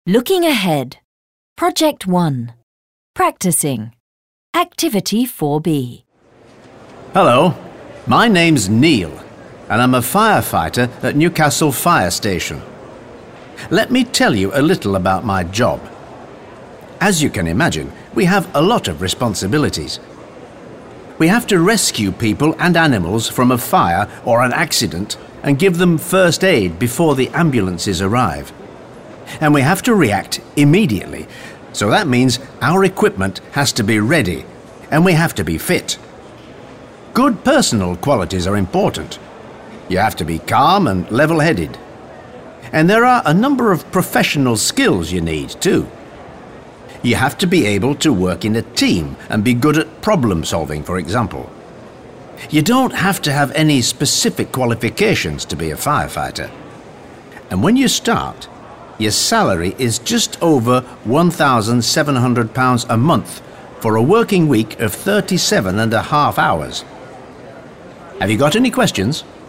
Looking ahead. Project 1. Practicing. Activity 4B. Hello, my name's Neil, and I'm a firefighter at Newcastle Fire Station. Let me tell you a little about my job. As you can imagine, we have a lot of responsibilities. We have to rescue people and animals from a fire or an accident and give them first aid before the ambulances arrive. And we have to react immediately, so that means our equipment has to be ready and we have to be fit. Good personal qualities are important. You have to be calm and level-headed. And there are a number of professional skills you need too. You have to be able to work in a team and be good at problem solving, for example. You don't have to have any specific qualifications to be a firefighter. And when you start, your salary is just over £1,700 a month for a working week of 37.5 hours. Have you got any questions?